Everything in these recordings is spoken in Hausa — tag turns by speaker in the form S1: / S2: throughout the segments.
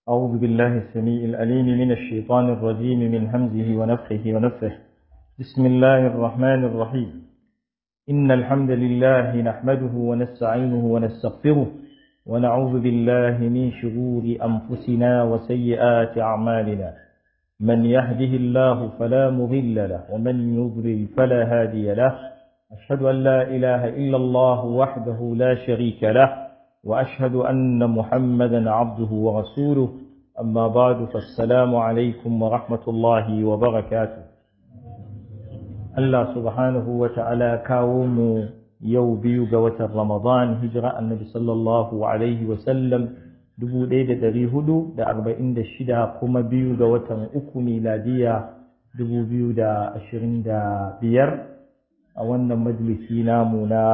S1: أعوذ بالله السميع العليم من الشيطان الرجيم من همزه ونفخه ونفثه. بسم الله الرحمن الرحيم. إن الحمد لله نحمده ونستعينه ونستغفره ونعوذ بالله من شرور أنفسنا وسيئات أعمالنا. من يهده الله فلا مضل له ومن يضلل فلا هادي له. أشهد أن لا إله إلا الله وحده لا شريك له وأشهد أن محمدا عبده ورسوله. أما بعد فالسلام عليكم ورحمة الله وبركاته. الله سبحانه وتعالى كاوم يوبي قوة رمضان هجرة النبي صلى الله عليه وسلم دبو ليدة دريهدو دا 46 قم بيو قوة أكو ميلادية دبو بيو دا 25 أولنا مجلسينا منا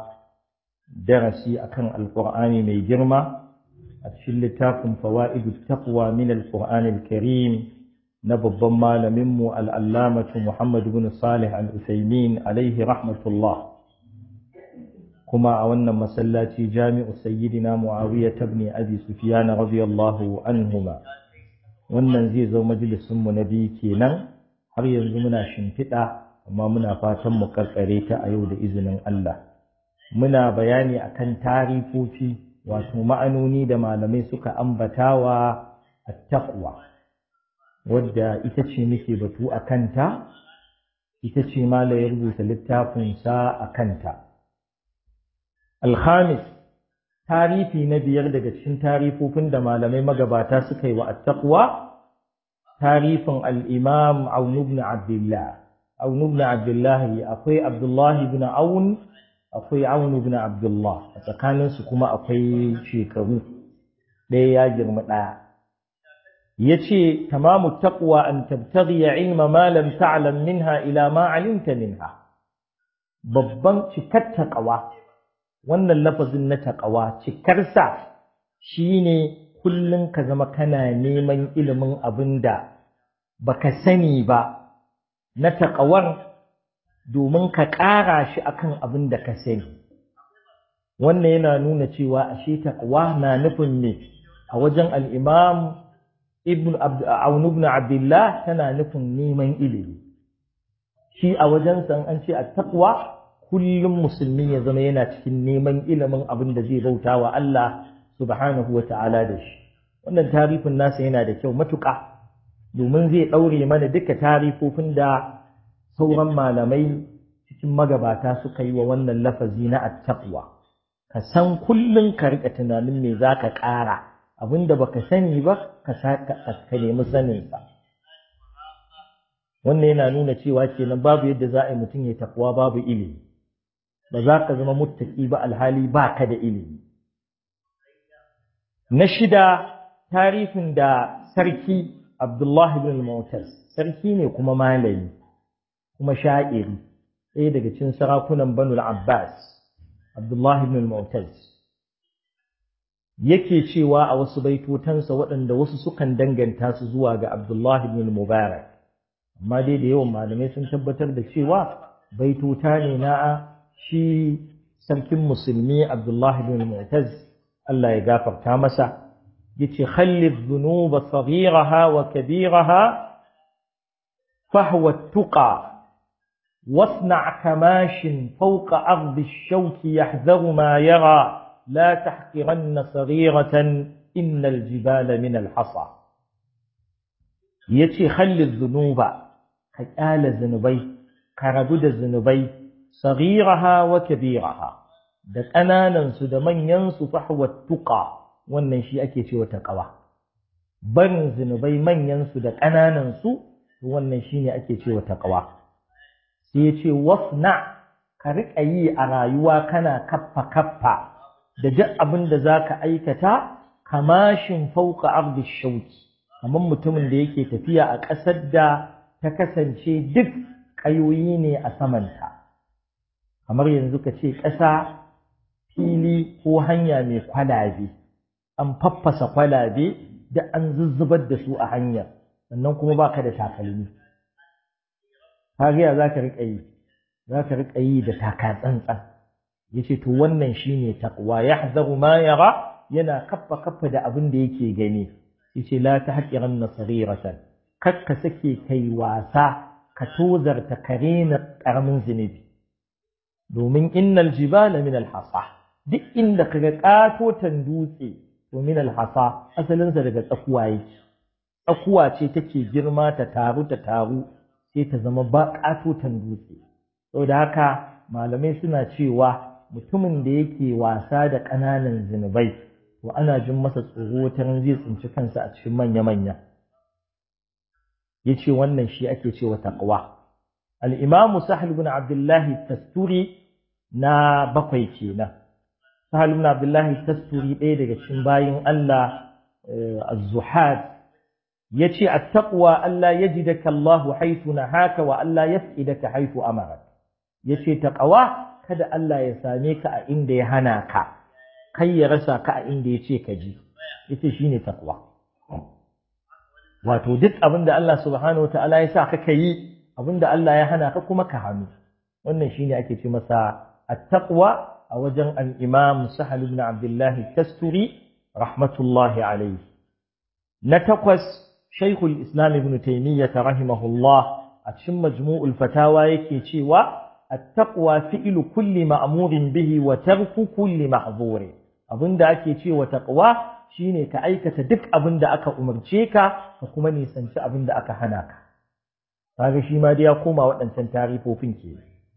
S1: درسي أكن القرآن من جرمة أتشلتاكم فوائد التقوى من القرآن الكريم نبض مال ممو العلامة محمد بن صالح العثيمين عليه رحمة الله. كما أولنا مسلاتي جامع سيدنا معاوية بن أبي سفيان رضي الله عنهما وننزيز مجلس نبي كينا har yanzu muna shimfiɗa amma muna fatan mu karkare ta a yau da izinin Allah. Muna bayani akan tarifofi wato ma'anoni da malamai suka ambatawa at-taqwa wadda ita ce muke batu akan ta, ita ce malai ya rubuta littafin sa akan ta. Al-khamis, tarifi na biyar daga cikin tarifofin da malamai magabata suka yi wa at-taqwa, tarifin al-imam Aun ibn Abdullah. Aun ibn Abdullah akwai Abdullah ibn Aun, akwai Aun ibn Abdullah, a tsakaninsu kuma akwai shekaru ɗaya ya girma ɗaya. Yace tamamu taqwa an tabtaghi ilma ma lam ta'lam minha ila ma 'alimta minha. Babban cikar taqwa, wannan lafazin na taqwa cikarsa shine kullun ka zama kana neman ilimin abinda baka sani ba na taqawar domin ka ƙara shi akan abin da ka sani. Wannan yana nuna cewa ashe taqwa na nufin ne a wajen al-Imam Aun ibn Abdullah tana nufin neman ilimi. Shi a wajen san an ce at-taqwa kullum musulmi ya zama yana cikin neman ilimin abin da zai bauta wa Allah subhanahu wa ta'ala da shi. Wannan tarifin nasa yana da kyau matuƙa domin zai ɗaure mana duka tarifofin da sauran malamai cikin magabata suka yi wa wannan lafazi na at-taqwa. Ka san kullun ka rika tunanin me zaka ƙara, abinda baka sani ba ka nemi sanin sa. Wannan yana nuna cewa kenan babu yadda za a yi mutum ya taqwa babu ilimi. Ba za ka zama muttaqi ba alhali ba ka da ilimi. Na shida, tarifin da sarki Abdullah ibn al-Mu'taz, sarki ne kuma malami kuma sha'iri, ɗaya daga cikin sarakunan Banu al-Abbas, Abdullah ibn al-Mu'taz, yake cewa a wasu baitotansa waɗanda wasu sukan danganta su zuwa ga Abdullah ibn al-Mubarak, amma dai da yawan malamai sun tabbatar da cewa baitota ne na shi sarkin musulmi Abdullah ibn al-Mu'taz, Allah ya gafarta masa. yace khalli dhunuba saghiraha wa kabiraha فهو التقى واصنع كماش فوق أرض الشوك يحذر ما يرى لا تحقرن صغيرة إن الجبال من الحصى. يتي خل الذنوب كآل الذنوبي كردد الذنوبي صغيرها وكبيرها دك أنا ننسو دمن ينسو فهو التقى والنشي أكيتي وتقوى بن ذنوبي من ينسو دك أنا ننسو wannan shine ake cewa taqwa. Sai yace wasna, ka rika yi a rayuwa kana kaffa kaffa da duk abin da zaka aikata, kamashin fauka ardi shauki, kamar mutumin da yake tafiya a ƙasar da ta kasance duk ƙayoyi ne a samanta, kamar yanzu ka ce ƙasa fili ko hanya mai kwalabe, an faffasa kwalabe da an zuzzubar da su a hanyar, sannan kuma baka da takalmi. Kaga zaka rika yi da taka tsantsan. Yace to wannan shine taqwa, yahzaru ma yara, yana kaffa da abin da yake gani. yace la tahqiranna saghiratan kakka sake kai wasa ka tozarta karena karamin zinubi domin innal jibala min al-hasa duk inda kaga katotan dutse to min al-hasa asalin sa daga tsakuwa yake tsakuwa ce take girma ta taru sai ta zama ba katotan dutse saboda haka malamai suna cewa mutumin da yake wasa da ƙananan zinubai to ana jin masa tsoro ta zai tsinci kansa a cikin manya-manya yace wannan shi ake cewa taqwa al-imam Sahal ibn Abdullah Tasturi na bakwai kenan Sahal ibn Abdullah Tasturi ɗaya daga cikin bayin Allah az-zuhad yace at-taqwa alla yajidaka Allah haythu nahaka wa alla yafidaka haythu amara yace taqwa kada Allah ya same ka a inda ya hana ka kai ya rasa ka a inda yace ka ji yace shine taqwa wato duk abinda Allah subhanahu wataala ya sa ka yi abinda Allah ya hana ka kuma ka hannu wannan shine ake ce masa at-taqwa a wajen al-imam Sahal ibn Abdullah Tasturi rahmatullahi alayhi na takwas Shaykhul Islam Ibn Taymiyyah rahimahullah a cikin Majmu'ul Fatawa yake cewa at-taqwa fi'lu kulli ma'murin bihi wa tarku kulli mahzur abinda ake cewa taqwa shine ka aikata duk abinda aka umarce ka ka kuma nisanci abinda aka hana ka kaga shi ma dai ya koma waɗancan tarifofin ke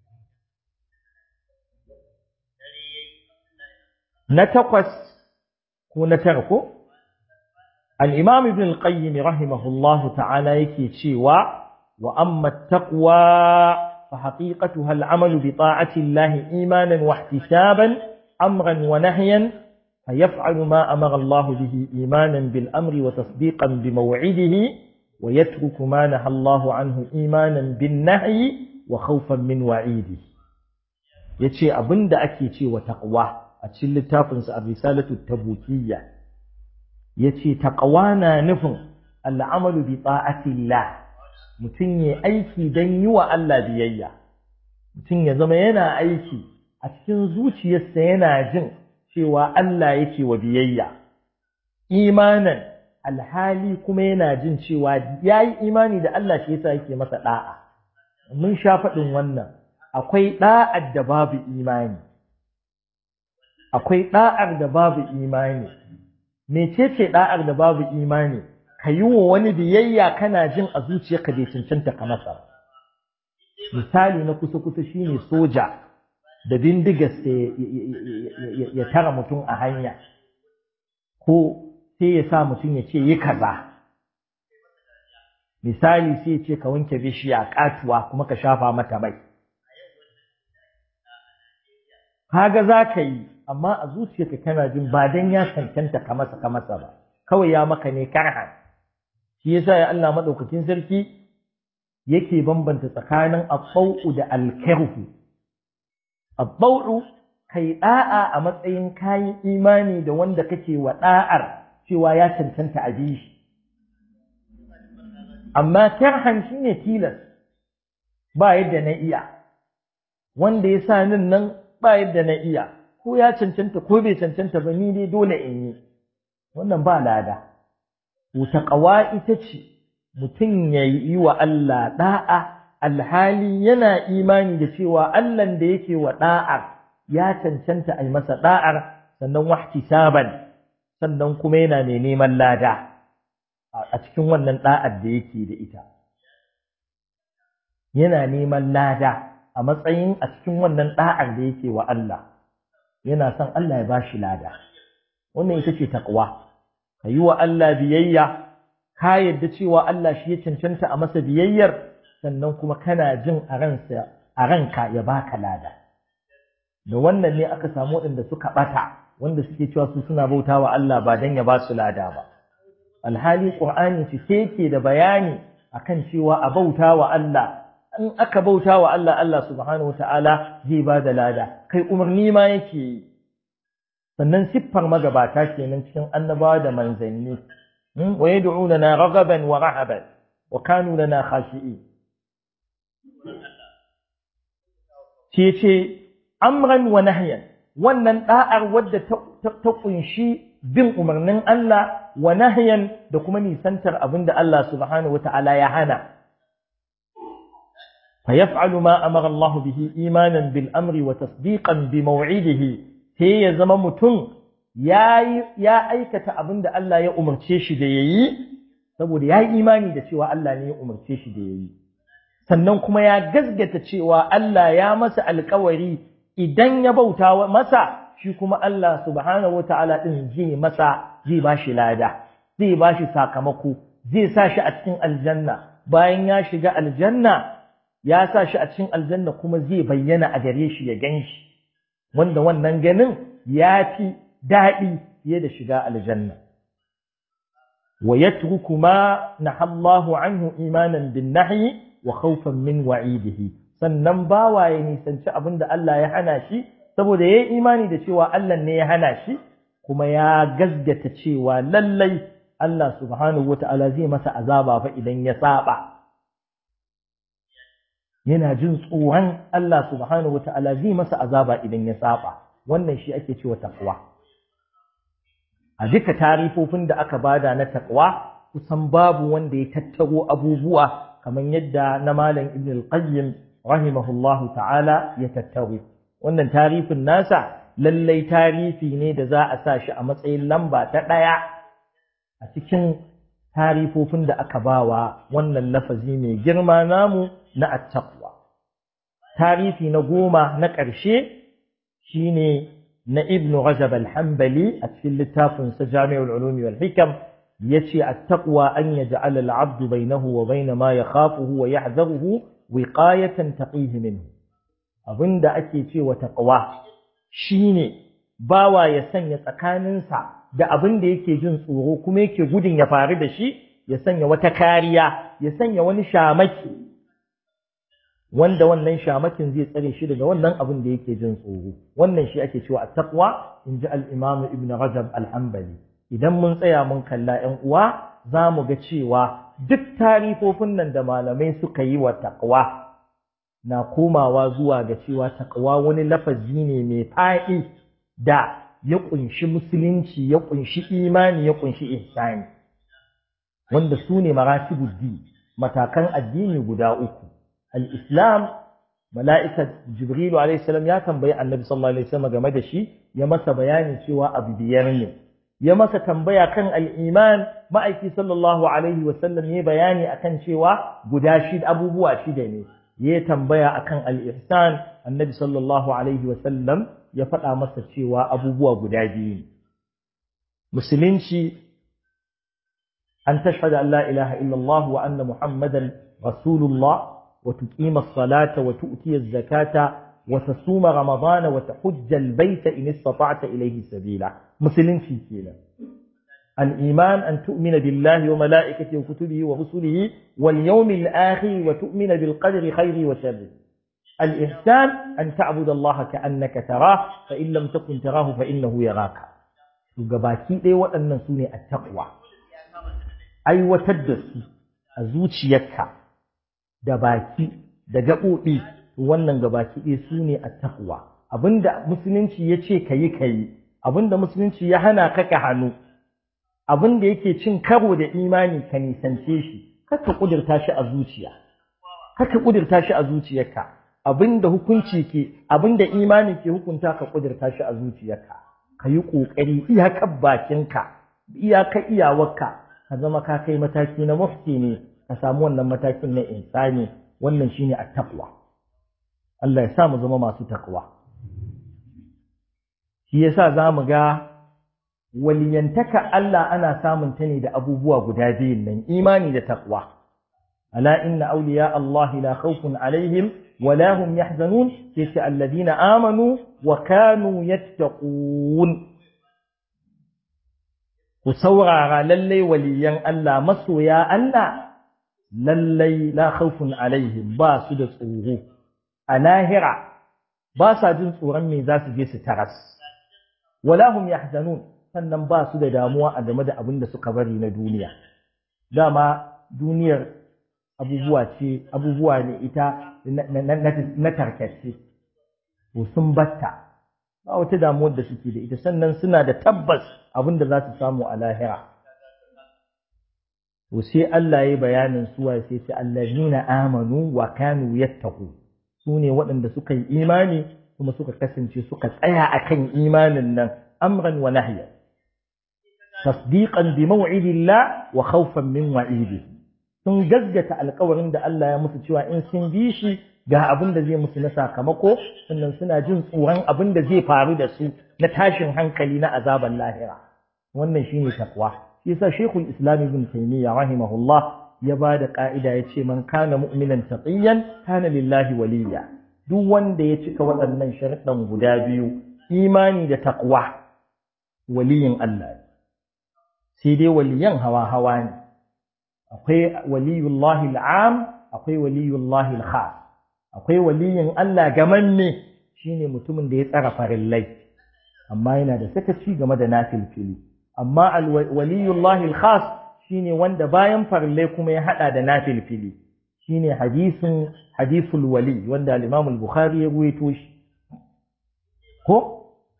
S1: na takwas ko na tara ko al-imam ibn al-qayyim rahimahullahu ta'ala yake cewa wa amma at-taqwa fa haqiqatuha al-amalu bi ta'ati Allah imanan wa ihtisaban amran wa nahyan fayaf'alu ma amara Allah bihi imanan bil amri wa tasdiqan bi maw'idihi wa yatruku ma naha Allah anhu imanan bin nahyi wa khawfan min wa'idihi yace abinda ake cewa taqwa a cikin littafinsa ar-risalatu at-tabukiyya yace taqwa na nufin al'amalu bi ta'atillah mutun yayi aiki dan yi wa Allah biyayya mutun ya zama yana aiki a cikin zuciyarsa yana jin cewa Allah yake wa biyayya imanan alhali kuma yana jin cewa yayi imani da Allah shi yasa yake masa da'a mun sha faɗin wannan akwai da'ar da babu imani akwai da'ar da babu imani mecece da'ar da babu imani ka yi wa wani biyayya kana jin a zuciyarka bai cancanta ka masa misali na kusa shine soja da bindigar ya tara mutum a hanya ko sai ya sa mutum ya ce yi kaza misali sai ya ce ka wanke bishiya katuwa kuma ka shafa mata mai kaga za ka yi amma a zuciyarka kana jin ba dan ya cancanta ka masa ba kawai ya maka ne karhan shi yasa ya Allah madaukakin sarki yake bambanta tsakanin at-taw'u da al-karhu at-taw'u kai da'a a matsayin kayi imani da wanda kake wa da'ar cewa ya cancanta a bi shi amma karhan shine tilas ba yadda na iya wanda ya sa nan ba yadda na iya ko ya cancanta ko bai cancanta ba ni dai dole in yi wannan ba lada taqwa ita ce mutum ya yi wa Allah da'a alhali yana imani da cewa Allah da yake wa da'ar ya cancanta a yi masa da'ar sannan wahtisaban sannan kuma yana mai neman lada a cikin wannan da'ar da yake da ita yana neman lada a matsayin a cikin wannan da'ar da yake wa Allah yana son Allah ya bashi lada wannan ita ce taqwa kayi wa Allah biyayya ka yadda cewa Allah shi ya cancanta a masa biyayyar sannan kuma kana jin a ranka ya baka lada da wannan ne aka samu waɗanda suka bata wanda suke cewa su suna bautawa Allah ba dan ya ba su lada ba alhali Qur'ani cike yake da bayani akan cewa a bautawa Allah in aka bautawa Allah Allah subhanahu wataala zai ba da lada kai umarni ma yake yi sannan siffar magabata kenan cikin annabawa da manzanni wa yad'unana raghaban wa rahaban wa kanu lana khashi'in ce amran wa nahyan wannan da'ar wadda ta kunshi bin umarnin Allah wa nahyan da kuma nisantar abinda Allah subhanahu wata'ala ya hana fa yaf'alu ma amara Allah bihi imanan bil amri wa tasdiqan bi maw'idihi sai ya zama mutum ya aikata abinda Allah ya umarce shi da yayi saboda ya yi imani da cewa Allah ne ya umarce shi da yayi sannan kuma ya gaskata cewa Allah ya masa alƙawari idan ya bauta masa shi kuma Allah subhanahu wataala din zai bashi lada zai bashi sakamako zai sa shi a cikin aljanna bayan ya shiga aljanna ya sa shi a cikin aljanna kuma zai bayyana a gare shi ya ganshi wanda wannan ganin ya fi daɗi fiye da shiga aljanna wa yatruku ma nahallahu anhu imanan bin nahyi wa khawfan min wa'idihi sannan bawa ya nisanci abinda Allah ya hana shi saboda yayi imani da cewa Allah ne ya hana shi kuma ya gaskata cewa lallai Allah subhanahu wata'ala zai masa azaba fa idan ya saba yana jin tsoron Allah subhanahu wata'ala zai masa azaba idan ya saba wannan shi ake cewa taqwa a duka tarifofin da aka bada na taqwa kusan babu wanda ya tattaro abubuwa kamar yadda na malam Ibn al-Qayyim rahimahullahu ta'ala ya tattaro wannan tarifin nasa lallai tarifi ne da za a sa shi a matsayin lamba ta ɗaya a cikin tarifofin da aka bawa wannan lafazi mai girma namu na at-taqwa tarifi na 10 na ƙarshe shine na Ibn Rajab al-Hanbali a cikin littafin sa Jami'ul Ulum wal Hikam yace at-taqwa an yaj'ala al-'abdu bainahu wa bain ma yakhafuhu wa yahzaruhu wiqayatan taqihi minhu abinda ake cewa taqwa shine bawa ya sanya tsakaninsa da abinda yake jin tsoro kuma yake gudun ya faru da shi ya sanya wata kariya ya sanya wani shamaki wanda wannan shamakin zai tsare shi daga wannan abin da yake jin tsoro wannan shi ake cewa at-taqwa inji al-Imam Ibn Rajab al-Hanbali idan mun tsaya mun kalla ƴan uwa zamu ga cewa duk tarifofin nan da malamai suka yi wa taqwa na komawa zuwa ga cewa taqwa wani lafazi ne mai faɗi da ya kunshi musulunci ya kunshi imani ya kunshi ihsani wanda sune maratibud-din matakan addini guda uku al-islam mala'ika jibrilu alayhi salam ya tambayi annabi sallallahu alaihi wasallam game da shi ya masa bayani cewa abu biyar ne ya masa tambaya kan al-iman ma'aiki sallallahu alaihi wasallam ya bayani akan cewa guda shida abubuwa shida ne ya tambaya akan al-ihsan annabi sallallahu alaihi wasallam ya faɗa masa cewa abubuwa guda biyu ne musulunci an tashhadu an la ilaha illallah wa anna muhammadan rasulullah وتقيم الصلاة وتؤتي الزكاة وتصوم رمضان وتحج البيت إن استطعت إليه سبيلا مسلم في كيلا الإيمان أن تؤمن بالله وملائكته وكتبه ورسله واليوم الآخر وتؤمن بالقدر خيره وشره الإحسان أن تعبد الله كأنك تراه فإن لم تكن تراه فإنه يراك وقباكي دي وأن نسوني التقوى أي وتدس أزوتي يكا da baki da gaɓoɓi wannan gabaki ɗaya su ne at-taqwa abinda musulunci ya ce kayi kayi abinda musulunci ya hana ka ka hannu abinda yake cin karo da imani ka nisance shi kaka kudurta shi a zuciya kaka kudurta shi a zuciyarka abinda hukunci ke abinda imani ke hukunta ka kudurta shi a zuciyarka kayi kokari iyakar bakinka iyakar iyawarka ka zama ka kai mataki na mufti ne ka samu wannan matakin na insani wannan shine at-taqwa Allah ya sa mu zama masu taqwa shi yasa zamu ga waliyantaka Allah ana samun ta ne da abubuwa guda biyun nan imani da taqwa ala inna awliya Allah la khawfun alaihim wa la hum yahzanun yace alladhina amanu wa kanu yattaqun ku saurara lallai waliyan Allah masoya Allah lallai la khawfun alaihim ba su da tsoro a lahira ba sa jin tsoron me za su je su taras wala hum yahzanun sannan ba su da damuwa a game da abin da suka bari na duniya dama duniyar abubuwa ne ita na tarkace to sun batta ba wata damuwar da suke da ita sannan suna da tabbas abin da za su samu a lahira to sai Allah ya bayanin suwa sai ce allazina amanu wa kanu yattaqu sune waɗanda suka yi imani kuma suka kasance suka tsaya akan imanin nan amran wa nahya tasdiqan bi maw'idillah wa khawfan min wa'idihi sun gaggata alƙawarin da Allah ya musu cewa in sun bi shi ga abin da zai musu na sakamako sannan suna jin tsoron abin da zai faru da su na tashin hankali na azaban lahira wannan shine takwa shi yasa Sheikhul Islam Ibn Taymiyyah rahimahullah ya bada ka'ida yace man kana mu'minan taqiyan kana lillahi waliya duk wanda ya cika waɗannan sharuɗan guda biyu imani da taqwa waliyin Allah sai dai waliyan hawa ne akwai waliyullahi al'am akwai waliyullahi al-khas akwai waliyin Allah gamanne shine mutumin da ya tsara farillai amma yana da sakaci game da nafilfili amma waliyullahi al-khas shine wanda bayan farillai kuma ya hada da nafilfili shine hadithul wali wanda al-Imam al-Bukhari ya ruwaito shi ko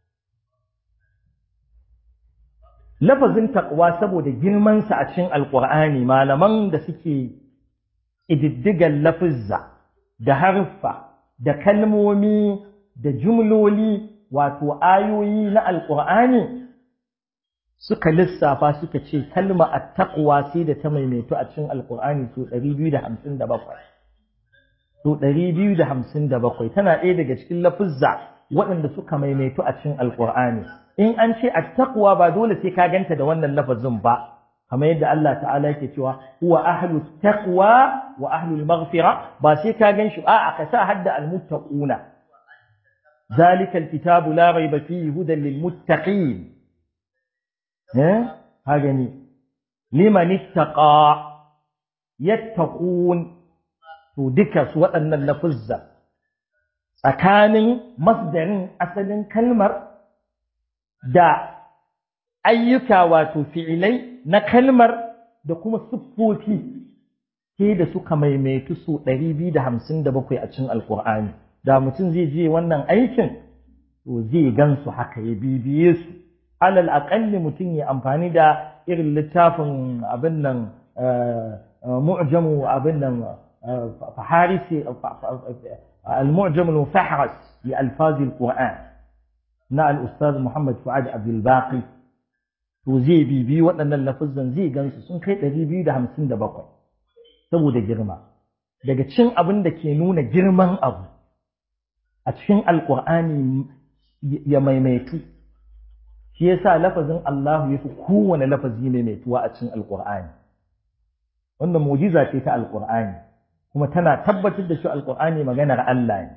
S1: lafazin taqwa saboda girman sa a cikin alqur'ani malaman da suke ididdigan lafizza da harfa da kalmomi da jumloli wato ayoyi na alqur'ani suka lissafa suka ce kalma at-taqwa sai da ta maimaito a cikin alqur'ani so 257 so 257 tana ɗaya daga cikin lafizza waɗanda suka maimaito a cikin alqur'ani in an ce at-taqwa ba dole sai ka ganta da wannan lafazin ba kamar yadda Allah ta'ala yake cewa huwa ahlu taqwa wa ahlu al-maghfira ba sai ka ganshi a ka sa hadda al-muttaquna zalika al-kitabu la rayba fihi hudan lil-muttaqin ha gani liman ittaqa yattaqun to duka su waɗannan lafuzza tsakanin masdarin asalin kalmar da ayyuka wato fi'ilai na kalmar da kuma siffofi sai da suka maimaitu su 257 a cikin alkur'ani da mutum zai je wannan aikin to zai gansu haka ya bibiye su alal aqalli mutum ya amfani da irin littafin abin nan mu'jamu abin nan faharisi al-mu'jam al-mufahras li alfaz al-qur'an na al-ustaz Muhammad Fuad Abdul Baqi to zai bibi waɗannan lafazan zai gansu sun kai 257 saboda girma daga cikin abin da ke nuna girman abu a cikin alqur'ani ya maimaitu shi yasa lafazin Allah yafi kowane lafazi maimaituwa a cikin alqur'ani wannan mu'jiza ce ta alqur'ani kuma tana tabbatar da shi alqur'ani maganar Allah ne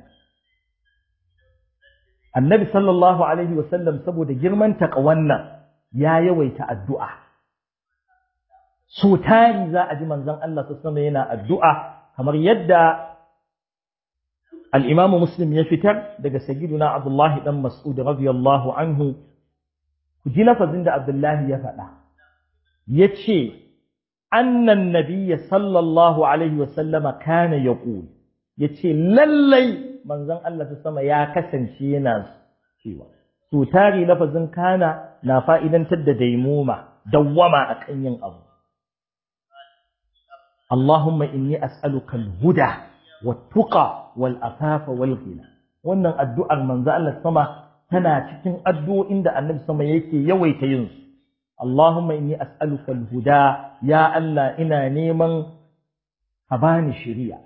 S1: annabi sallallahu alaihi wasallam saboda girman taqwannan ya yawaita addu'a so tari za a ji manzon Allah sallallahu alaihi yana addu'a kamar yadda al-Imam Muslim ya fitar daga sayyiduna Abdullah dan Mas'ud radiyallahu anhu ku ji lafazin da Abdullah ya faɗa yace annan nabiyya sallallahu alaihi wasallam kana yaqul yace lallai manzon Allah sama ya kasance yana cewa to tari lafazin kana na fa'idantar da daimuma dawwama akan yin abu Allahumma inni as'aluka al-huda wat-tuqa wal-afafa wal-ghina wannan addu'ar manzon Allah sama tana cikin addu'o'in da Annabi sama yake yawaita yin su Allahumma inni as'aluka al-huda ya Allah ina neman ka bani shari'a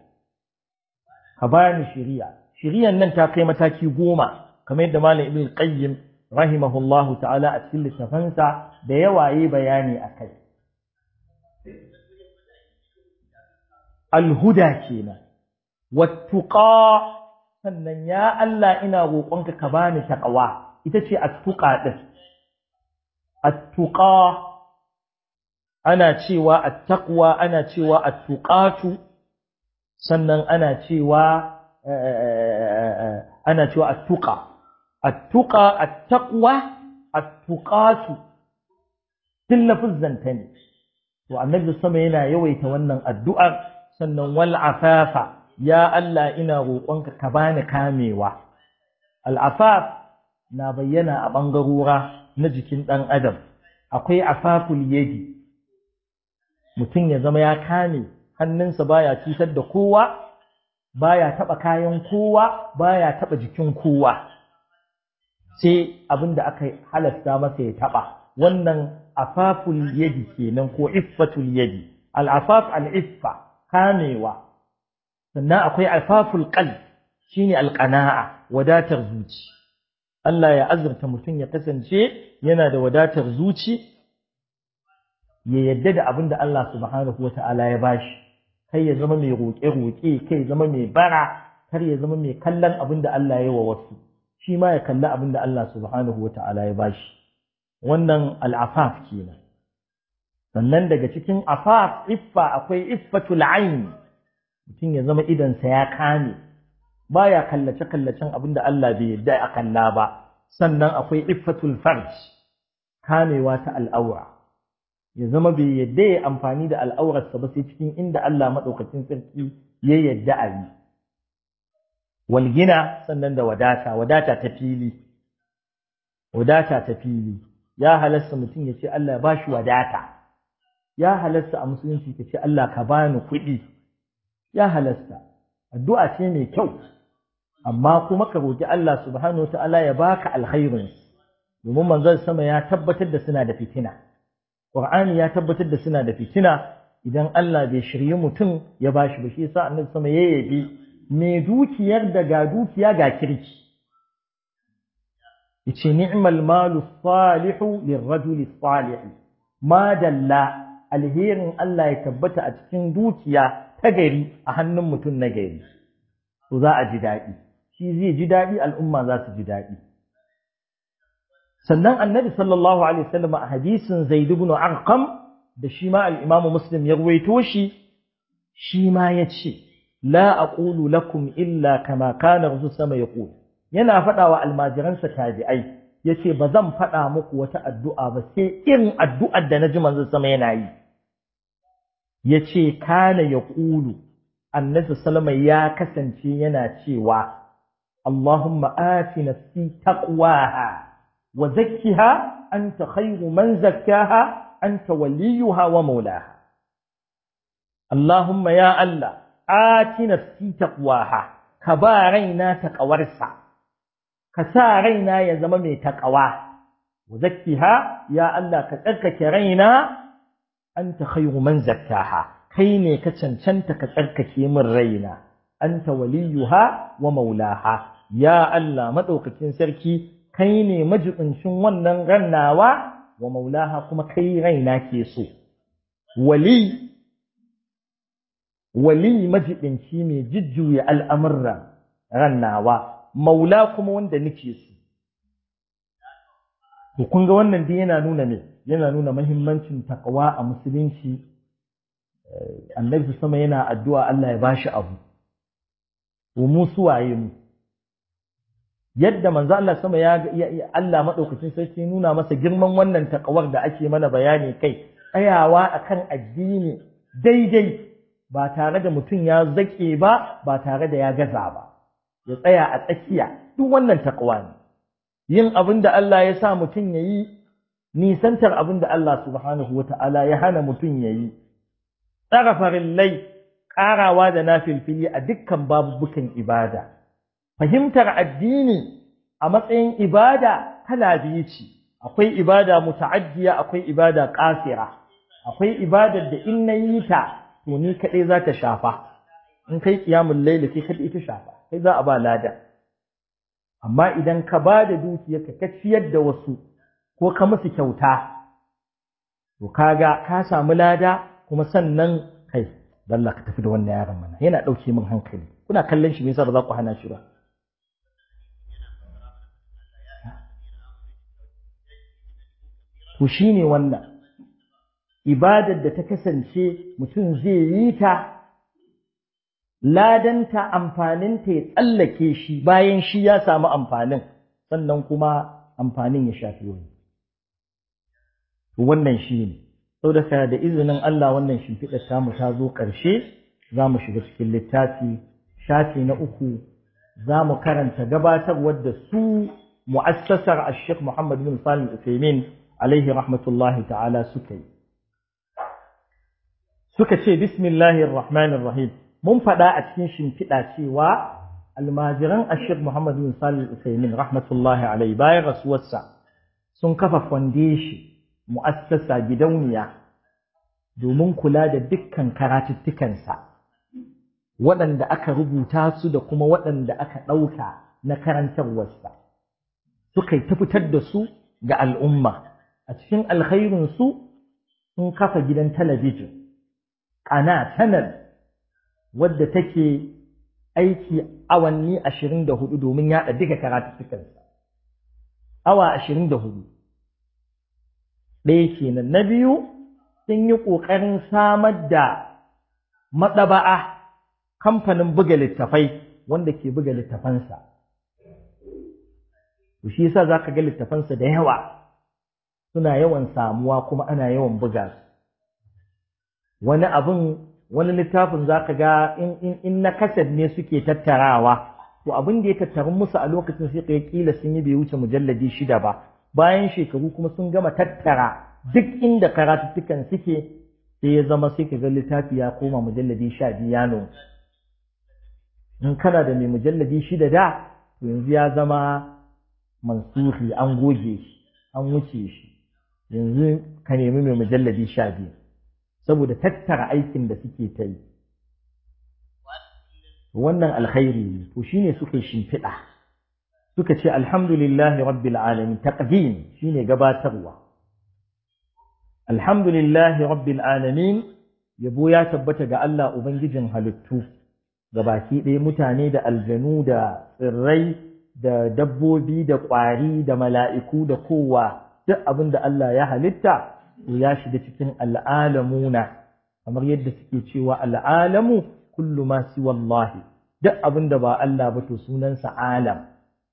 S1: shari'an nan ta kai mataki 10 kamar yadda Malam Ibn Qayyim rahimahullahu ta'ala a cikin littafansa da yawaye bayani akai al-huda kenan wat-tuqa sannan ya Allah ina roƙonka ka bani taqwa ita ce at-tuqa din at-tuqa ana cewa at-taqwa ana cewa at-tuqatu sannan ana cewa at-tuqa at-tuqa at-taqwa at-tuqatu din lafzan tani to annabi sama yana yawaita wannan addu'ar sannan wal afafa ya Allah ina roƙonka ka bani kamewa al-afaf na bayyana a bangarora na jikin dan adam akwai afaful yadi mutum ya zama ya kame hannunsa baya cutar da kowa, baya taɓa kayan kowa, baya taɓa jikin kowa, sai abin da aka halasta masa ya taɓa. Wannan afaful yadi kenan ko iffatul yadi. Al'afaf al'iffa, kamewa. Sannan akwai afaful qalb, shine alqana'a, wadatar zuci. Allah ya azurta mutum ya kasance yana da wadatar zuci, ya yadda da abin da Allah subhanahu wata'ala ya bashi, kai ya zama mai roƙe-roƙe, kai ya zama mai bara, kar ya zama mai kallon abin da Allah ya yi wa wasu, shi ma ya kalli abin da Allah subhanahu wata'ala ya bashi. Wannan al'afaf kenan. Sannan daga cikin afaf iffa akwai iffatul ayn, mutum ya zama idansa ya kame, baya kallace-kallacen abin da Allah bai yarda a kalla ba. Sannan akwai iffatul farj, kamewa ta al'aura, ya zama bai yarda ya amfani da al'aurarsa ba sai cikin inda Allah maɗaukacin sarki ya yarda a yi. Walgina, sannan da wadata ta fili. Wadata ta fili, ya halasta mutum ya ce Allah ya bashi wadata, ya halasta a musulunci ka ce Allah ka bani kuɗi, ya halasta, addu'a ce mai kyau, amma kuma ka roƙi Allah subhanahu wata'ala ya baka alkhairin, domin manzon sama ya tabbatar da suna da fitina, Qur'ani ya tabbatar da suna da fitina idan Allah bai shirye mutum ya bashi ba. Shi yasa annabi sama ya yabi mai dukiyar da ga dukiya ga kirki, yace ni'mal malu salihu lirrajuli salih, ma dalla alherin Allah ya tabbata a cikin dukiya ta gari a hannun mutum na gari, to za a ji daɗi, shi zai ji daɗi, al'umma za su ji daɗi. Sannan annabi sallallahu alaihi wasallam a hadisin Zaid ibn Arqam da shi ma al-Imam Muslim ya ruwaito shi ma yace la aqulu lakum illa kama kana rasul sama yaqul, yana faɗa wa almajiransa tabi'ai, yace ba zan faɗa muku wata addu'a ba sai irin addu'ar da naji manzon sama yana yi. Yace kana yaqulu, annabi sallama ya kasance yana cewa Allahumma ati nafsi taqwaha wa zakkiha anta khayru man zakkaha anta waliyuha wa mawlaha. Allahumma ya Allah ati nafsi taqwaha, ka ba raina taqawarsa, ka sa raina ya zama mai taqwa, wa zakkiha ya Allah ka tsarkake raina, anta khayru man zakkaha, kai ne ka cancanta ka tsarkake min raina, anta waliyuha wa maulaha, ya Allah madaukakin sarki kai ne majibincin wannan rannawa, wa maulaha kuma kai raina ke so. Wali majibinci mai jujjuya al'amuran rannawa, maula kuma wanda nake so. To kun ga wannan dai yana nuna me? Yana nuna muhimmancin taqwa a musulunci. Annabi sama yana addu'a Allah ya bashi abu. To mu suwaye mu? Yadda manzo Allah sama ya Allah madaukakin sarki nuna masa girman wannan taqwar da ake mana bayani kai, tsayawa akan addini daidai ba tare da mutum ya zake ba tare da ya gaza ba, ya tsaya a tsakiya, duk wannan taqwa ne. Yin abin da Allah ya sa mutum yayi, nisantar abin da Allah subhanahu wata'ala ya hana mutum yayi, tsara farillai, ƙarawa da nafilfili a dukkan babubukan ibada. Fahimtar addini a matsayin ibada kala biyu ce, akwai ibada muta'addiya, akwai ibada qasira. Akwai ibadar da in nayi ta to ni kadai za ta shafa, in kai qiyamul layl kai kadai ita shafa, kai za a ba lada. Amma idan ka ba da dukiyarka ka ciyar da wasu ko ka musu kyauta, to kaga ka samu lada, kuma sannan kai Allah ka tafi da wannan yaron mana, yana dauke min hankali, kuna kallon shi me yasa ba za ku hana shi ba? To shine wannan ibadar da ta kasance mutum zai yi ta, ladanta amfaninta ya tsallake shi bayan shi ya samu amfanin, sannan kuma amfanin ya shafi wani. To wannan shine. Saboda da izinin Allah wannan shimfiɗar tamu ta zo ƙarshe, za mu shiga cikin littafi, shafi na 3, za mu karanta gabatarwar da su mu'assasar Sheikh Muhammad bin Salih Al-Uthaymeen alaihi rahmatullahi ta'ala suka yi. suka ce bismillahir rahmanir rahim. Mun faɗa a cikin shimfiɗa cewa almajiran Ashir Muhammad bin Salih Al-Utsaimin rahmatullahi alaihi bayan rasuwarsa sun kafa foundation mu'assasa gidauniya domin kula da dukkan karatuttukansa waɗanda aka rubuta su da kuma waɗanda aka ɗauka na karantarwarsa suka yi ta fitar da su ga al'umma. A cikin alkhairinsu sun kafa gidan talabijin channel wadda take aiki awanni 24 domin yaɗa duka karatuttukansa. Awa 24. Ɗaya kenan. Na biyu, sun yi ƙoƙarin samar da maɗaba'a, kamfanin buga littafai wanda ke buga littafansa. Shi yasa za ka ga littafansa da yawa suna yawan samuwa kuma ana yawan buga su. Wani littafin za ka ga in na kasad ne suke tattarawa, to abin da ya tattaru musu a lokacin sai ka kila sun yi bai wuce mujalladi 6 ba. Bayan shekaru kuma sun gama tattara duk inda karatuttukan suke, sai ya zama sai ka ga littafi ya koma mujalladi 12 yano. In kana da mai mujalladi 6 da, to yanzu ya zama mansuhi, an goge shi, an wuce shi. Yanzu ka nemi mai mujalladi 12 saboda tattara aikin da suke ta yi. Wannan alkhairi ne, to shine suka yi shimfiɗa. Suka ce alhamdulillahi rabbil alamin, taqdim shine gabatarwa. Alhamdulillahi rabbil alamin, yabo ya tabbata ga Allah ubangijin halittu gabaki ɗaya, mutane da aljanu da tsirrai da dabbobi da ƙwari da mala'iku da kowa, duk abin da Allah ya halitta to ya shiga cikin al'alamuna, kamar yadda suke cewa al'alamu kullu ma siwa Allah, duk abin da ba Allah ba to sunansa alam.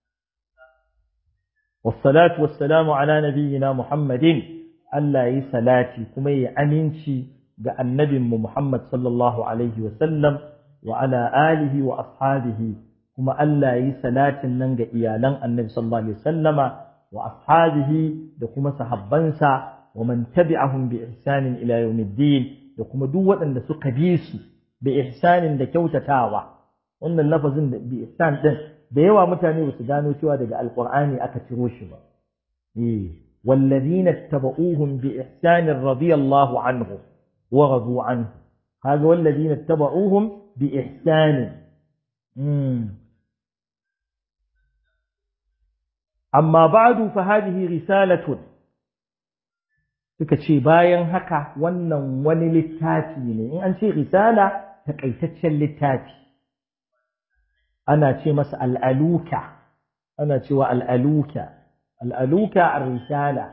S1: Wassalatu wassalamu ala nabiyyina Muhammadin, Allah yi salati kuma yi aminci ga annabinmu Muhammad sallallahu alaihi wa sallam wa ala alihi wa ashabihi, kuma Allah yi salatin nan ga iyalan annabi sallallahu alaihi wasallama wa ashabihi da kuma sahabbansa wa man tabi'ahum bi ihsanin ila yawmiddin, da kuma duk waɗanda suka bi su bi ihsanin da kyautatawa. Wannan lafazin da bi ihsan din da yawa mutane ba su gano cewa daga alqur'ani aka ciro shi ba. والذين اتبعوهم بإحسان رضي الله عنه ورضوا عنه. هذا والذين اتبعوهم بإحسان. أما بعد فهذه رسالة. suka ce bayan haka wannan wani littafi ne. In an ce risala, takaitaccen littafi, ana ce masa al'aluka, ana cewa al'aluka ar-risala,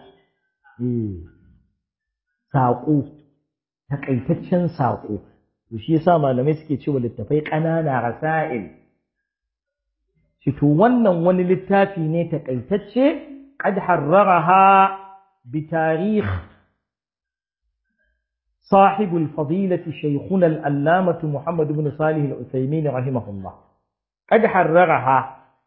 S1: saƙo, takaitaccen saƙo. To shi yasa malamai suke cewa littafai ƙanana rasail. Shi to wannan wani littafi ne takaitacce, qad harraraha bi tarikh صاحب الفضيلة شيخنا الألامة محمد بن صالح العثيمين رحمه الله. قد حررها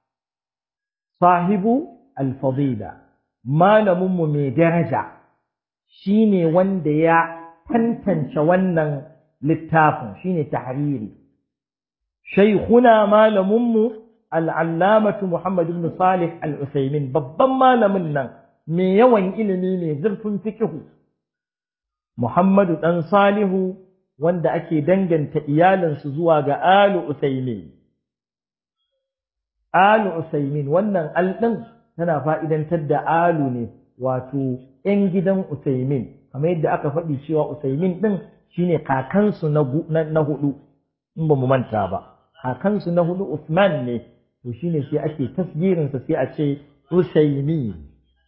S1: صاحب الفضيلة، ما لمم من درجة، شيني ونديا تنتن شوانا للتافن، شيني تحريري. شيخنا ما لمم العلامة محمد بن صالح العثيمين، ببما لمنا من يوان إلمي من زرف فكه Muhammadu ɗan Salihu, wanda ake danganta iyalinsu zuwa ga Alu Usaimin. Alu Usaimin, wannan alɗin tana fa'idantar da Alu ne, wato ‘yan gidan Usaimin, kamar yadda aka faɗi cewa Usaimin ɗin shi ne kakansu na huɗu, in ba mu manta ba. Kakansu na huɗu Usman ne, to shi ne sai ake tasgirinsa sai a ce Usaimin.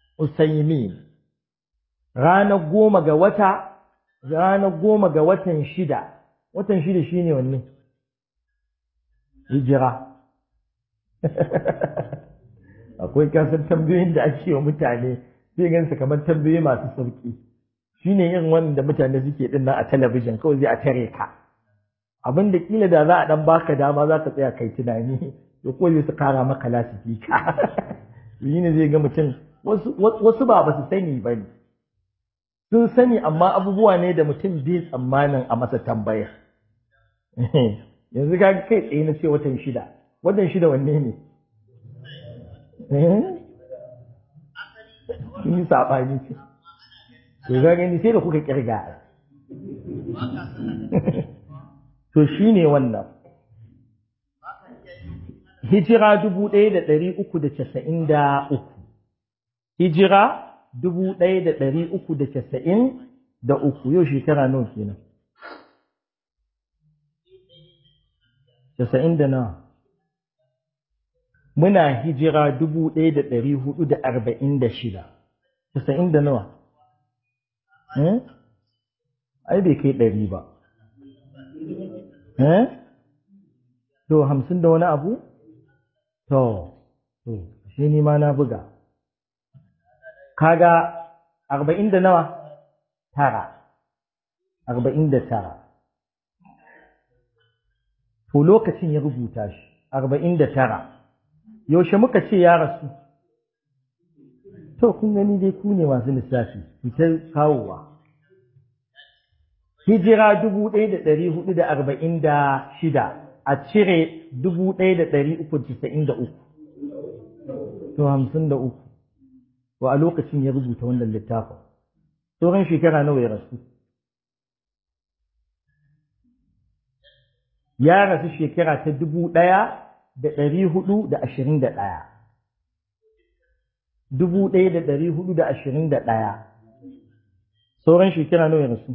S1: Ranar 10 ga watan 6, watan 6 shi ne wanne? Hijira. Akwai kasar tambayoyin da ake wa mutane, sai gansu kamar tambayoyi masu sauƙi. Shi ne yin wanda mutane suke ɗin nan a talabijin, kawai zai a tare ka. Abin da ƙila da za a ɗan baka dama za ka tsaya kai tunani, da kawai su kara maka lasifika. Shi ne zai ga mutum, wasu ba su sani ba ne. sun sani amma abubuwa ne da mutum bai tsammanin a masa tambaya yanzu ga kai tsaye na ce watan shida wanne ne sun yi saɓani ce to ga gani sai da kuka kirga to shine wannan hijira 1393 hijira 1393 yau shekara nawa kenan 90 da nawa muna hijira 1446 90 da nawa ai bai kai 100 ba to 50 da wani abu to shi ni ma na buga kaga 40 da nawa 49 to lokacin ya rubuta shi 49 yaushe muka ce ya rasu to kun gani dai ku ne masu lissafi ku ta kawowa hijira 1446 a cire 1393 to 53 to a lokacin ya rubuta wannan littafin sauran shekara nawa ya rasu ya rasu shekara ta 1421 sauran shekara nawa ya rasu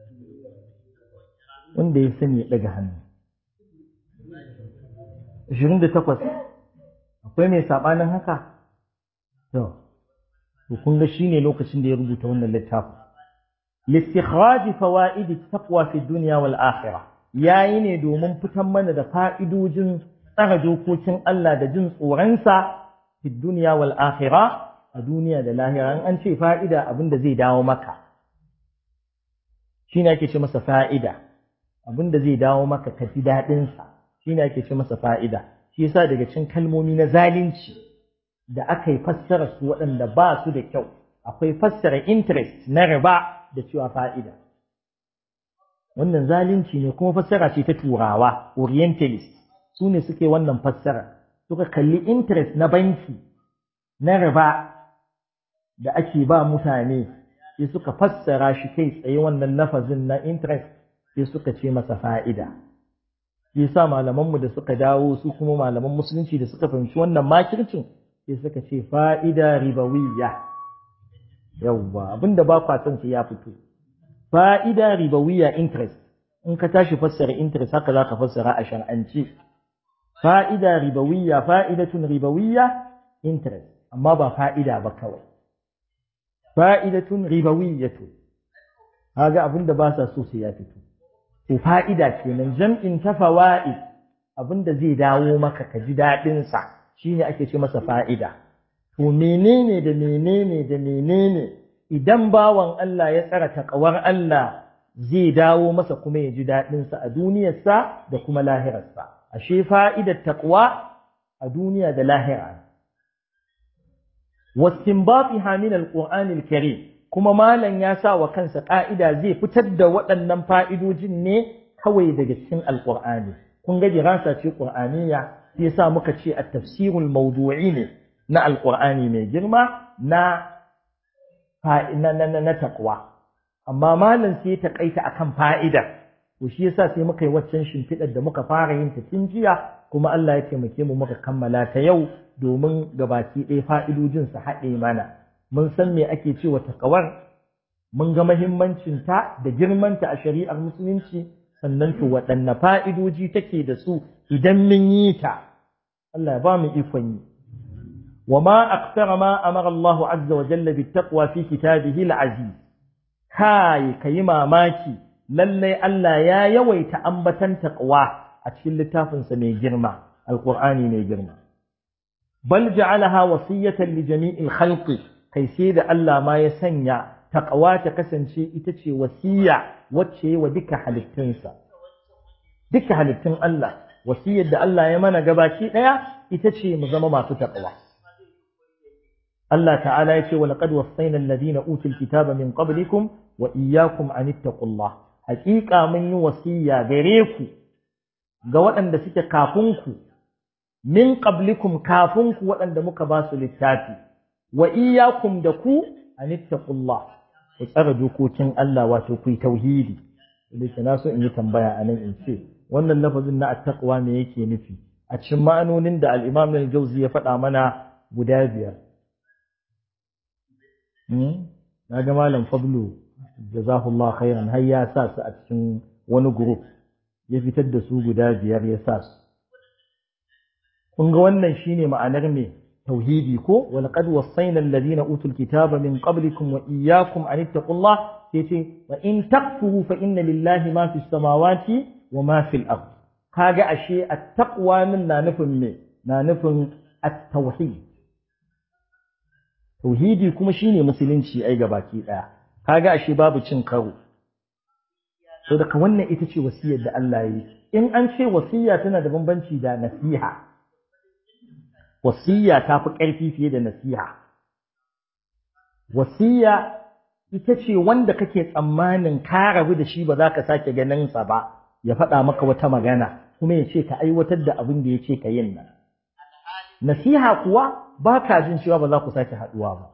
S1: wanda ya sani ya daga hannu 28 akwai mai sabanin haka to kun ga shine lokacin da ya rubuta wannan littafin listikhraj fawaid at-taqwa fi dunya wal akhirah yayi ne domin fitan mana da fa'idojin tsara dokokin Allah da jin tsoronsa fi dunya wal akhirah a duniya da lahira an ce fa'ida abinda zai dawo maka shine ake ce masa fa'ida abinda zai dawo maka ka ji dadin sa shine ake ce masa fa'ida shi yasa daga cikin kalmomi na zalunci da aka yi fassara su waɗanda ba su da kyau akwai fassara interest na riba da cewa fa'ida wannan zalunci ne kuma fassara ce ta turawa orientalist su ne suke wannan fassara suka kalli interest na banki na riba da ake ba mutane sai suka fassara shi kai tsaye wannan lafazin na interest sai suka ce masa fa'ida shi yasa malamanmu da suka dawo su kuma malaman musulunci da suka fahimci wannan makircin sai suka ce fa'ida ribawiyya yawwa abinda ba kwa son ya fito fa'ida ribawiyya interest in ka tashi fassara interest haka zaka fassara a shar'anci fa'ida ribawiyya fa'idatun ribawiyya interest amma ba fa'ida ba kawai fa'idatun ribawiyyatu kaga abinda ba sa so sai ya fito to fa'ida kenan jam'in ta fawaid abinda zai dawo maka ka ji dadin sa shine ake ce masa fa'ida to menene da menene idan bawan Allah ya tsara takawar Allah zai dawo masa kuma ya ji dadin sa a duniyarsa da kuma lahirarsa ashe fa'idar taqwa a duniya da lahira wastinbatiha min alqur'anil karim kuma malan ya sa wa kansa ka'ida zai fitar da waɗannan fa'idojin ne kawai daga cikin alqur'ani kun ga dirasa ce qur'aniya sai yasa muka ce at-tafsirul mawdu'i ne na alqur'ani mai girma na taqwa amma malan sai ta kaita akan fa'ida to shi yasa sai muka yi waccan shimfidar da muka fara yin ta tun jiya kuma Allah ya taimake mu muka kammala ta yau domin gabaki ɗaya fa'idojin su haɗe mana mun san me ake cewa taqwar mun ga muhimmancin ta da girmanta a shari'ar musulunci sannan to waɗanne fa'idoji take da su idan mun yi ta Allah ya ba mu ikon yi وما أكثر ما أمر الله عز وجل بالتقوى في كتابه العزيز كيما ماكي للي ألا يا يويت أنبتا تقوى أتشل لتافنس من جرمى القرآن من جرمى بل جعلها وصية لجميع الخلق كي سيد ألا ما يسنع تقوى تقسن شيء تتشي وسيع وتشي ودك حلتنسا دك حلتن الله وسية ألا يمنى قباكي تتشي مزمما تتقوى الله تعالى يقول ولقد وصينا الذين أوتوا الكتاب من قبلكم wa iyyakum an ittaqullah haqiqa mun yi wasiya gare ku ga waɗanda suke kafin ku min qablikum kafin ku waɗanda muka ba su littafi wa iyyakum da ku an ittaqullah ku tsara dokokin Allah wato ku yi tauhidi da na so in yi tambaya anan in ce wannan lafazin na attaqwa me yake nufi a cikin ma'anonin da al-Imam al-Jawzi ya faɗa mana guda biyar na ga malam Fadlu jazahullahu khairan har ya sa su a cikin wani group ya fitar da su guda biyar ya sa su kun ga wannan shine ma'anar me tauhidi ko wal qad wassayna alladhina utul kitaba min qablikum wa iyyakum an ittaqullah yace wa in takfuru fa inna lillahi ma fis samawati wa ma fil ard kaga ashe at-taqwa min na nufin me na nufin at-tauhid tauhidi kuma shine musulunci ai gabaki daya kaga ashe babu cin karo so daga wannan ita ce wasiyar da Allah yi in an ce wasiya tana da bambanci da nasiha wasiya ta fi ƙarfi fiye da nasiha wasiya ita ce wanda kake tsammanin ka rabu da shi ba za ka sake ganin sa ba ya faɗa maka wata magana kuma ya ce ka aiwatar da abin da ya ce ka yin nan nasiha kuwa ba ka jin cewa ba za ku sake haɗuwa ba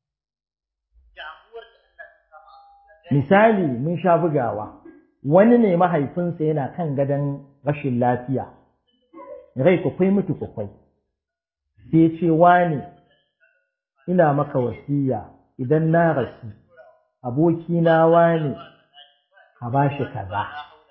S1: misali mun sha bugawa wani ne mahaifinsa yana kan gadon rashin lafiya rai kwakwai mutu kwakwai sai ce wani ina maka wasiya idan na rasu abokina wani ka ba shi kaza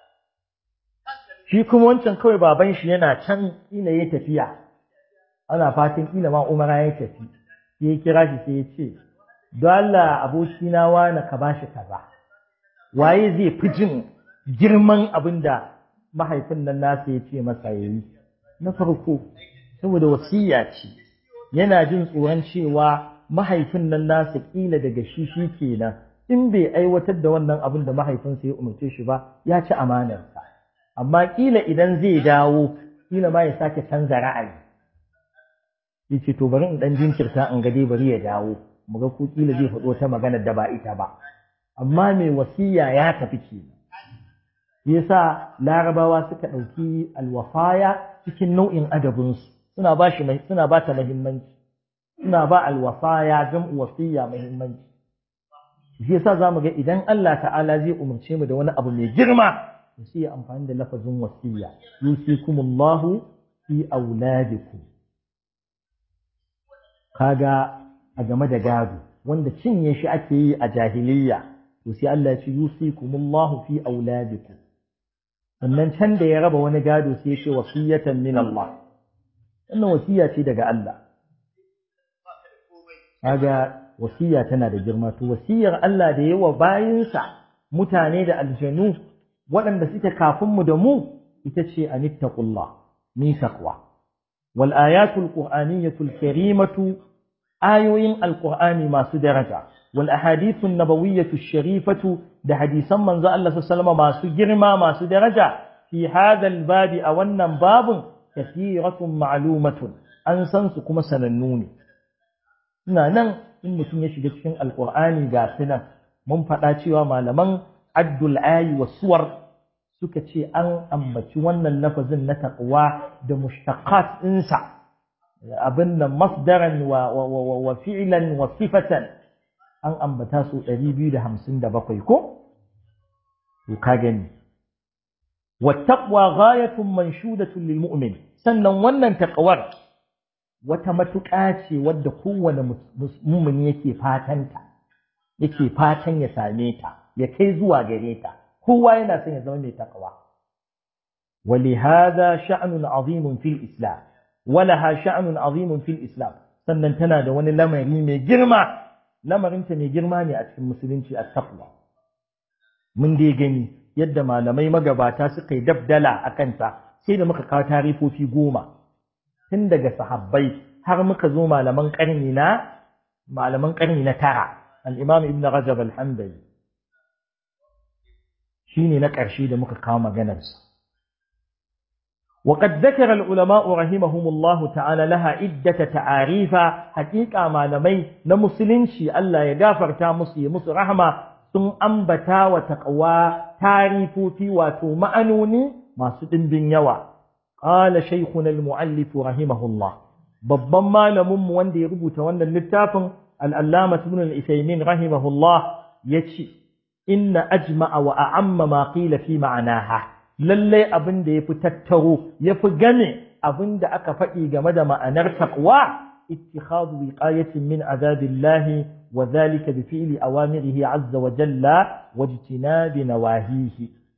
S1: shi kuma wancan kawai baban shi yana can ina ya tafiya ana fatan ina ma umara ya tafi sai ya kira shi sai ya ce don Allah abokina wani ka ba shi kaza waye zai fi jin girman abin da mahaifin nan nasa ya ce masa yayi na farko saboda wasiya ce yana jin tsoron cewa mahaifin nan nasa kila daga shi kenan in bai aiwatar da wannan abin da mahaifinsa ya umarce shi ba ya ci amanarsa amma kila idan zai dawo kila ma ya sake canza ra'ayi yace to bari in dan jinkirta in ga dai bari ya dawo mu ga ko kila zai faɗo ta magana da ba ita ba amma mai wasiya ya tafi kenan yasa larabawa suka ɗauki alwafaya cikin nau'in adabinsu suna ba ta muhimmanci suna ba alwafaya jam'u wasiya muhimmanci shi yasa zamu ga idan Allah ta'ala zai umarce mu da wani abu mai girma to sai ya amfani da lafazin wasiya yusikumullahu fi auladikum kaga a game da gado wanda cinye shi ake yi a jahiliyya to sai Allah ya ce yusikumullahu fi auladikum sannan can da ya raba wani gado sai ya ce wasiyatan min Allah wannan wasiya ce daga Allah kaga wasiya tana da girma to wasiyar Allah da yawa bayinsa mutane da aljanu waɗanda suke kafin mu da mu ita ce anittaqullah ni taqwa wal ayatul qur'aniyatul karimatu ayoyin alqur'ani masu daraja wal ahadithun nabawiyyatu sharifatu da hadisan manzo Allah sallallahu alaihi masu girma masu daraja fi hadha babi a wannan babun kathiratun ma'lumatun an san su kuma sanannu ne ina nan in mutum ya shiga cikin alqur'ani ga sunan mun faɗa cewa malaman addul ayi wa suwar suka ce an ambaci wannan lafazin na taqwa da mushtaqat ɗinsa abin nan masdaran wa fi'lan wa sifatan an ambata su 257 ko to ka gani wattaqwa ghayatun manshudatun lil mu'min sannan wannan taqwar wata matuƙa ce wadda kowane mu'mini yake fatan ya same ta ya kai zuwa gare ta kowa yana son ya zama mai taqwa ولهذا شأن عظيم في الإسلام ولها شأن عظيم في الإسلام sannan tana da wani lamari mai girma lamarinta mai girma ne a cikin musulunci at-taqwa mun dai gani yadda malamai magabata suka yi dabdala a kanta sai da muka kawo tarifofi 10 tun daga sahabbai har muka zo malaman karni na 9 al-Imam Ibn Rajab al-Hanbali shine na ƙarshe da muka kawo maganarsa وقد ذكر العلماء رحمهم الله تعالى لها عدة تعاريف حقيقة ما لمي نمسلنشي ألا يغافر تامسي مس رحمة sun ambata wa taqwa tarifofi wato ma'anoni masu dimbin yawa. Qala shaykhuna al-mu'allif rahimahullah, babban malamin mu wanda ya rubuta wannan littafin al-allama ibn al-Uthaymin rahimahullah yace inna ajma'a wa a'amma ma qila fi ma'anaha, lalle abin da yafi tattaro yafi game abin da aka faɗi game da ma'anar taqwa اتخاذ وقاية من عذاب الله وذلك بفعل أوامره عز وجل واجتناب نواهيه.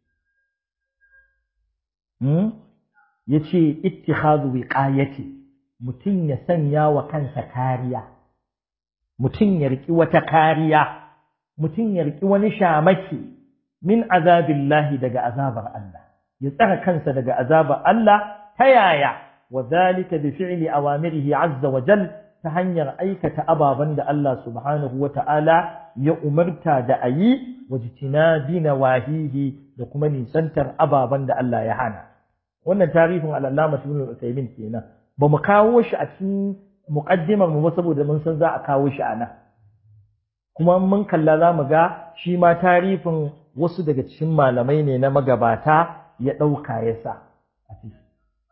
S1: يشي اتخاذ وقاية متن يسنيا وكان سكاريا، متن يركي وتكاريا، متن يركي ونشامكي من عذاب الله دقى عذاب الله، يسأل كنس دقى عذاب الله تيايا، وذلك بفعل أوامره عز وجل تهنير أيكة أبا بند الله سبحانه وتعالى يأمرتا دأي واجتناب نواهيه لكمني سنتر أبا بند الله يحانا. وانا تعريف على اللامة ابن العثيمين كينا بمكاوش أتين مقدمة ممصبو دا من سنزا أكاوش أنا كما من كلا ذا مغا شما تعريف وصدق تشمى لمين نمغباتا يأوكا يسا أتيه.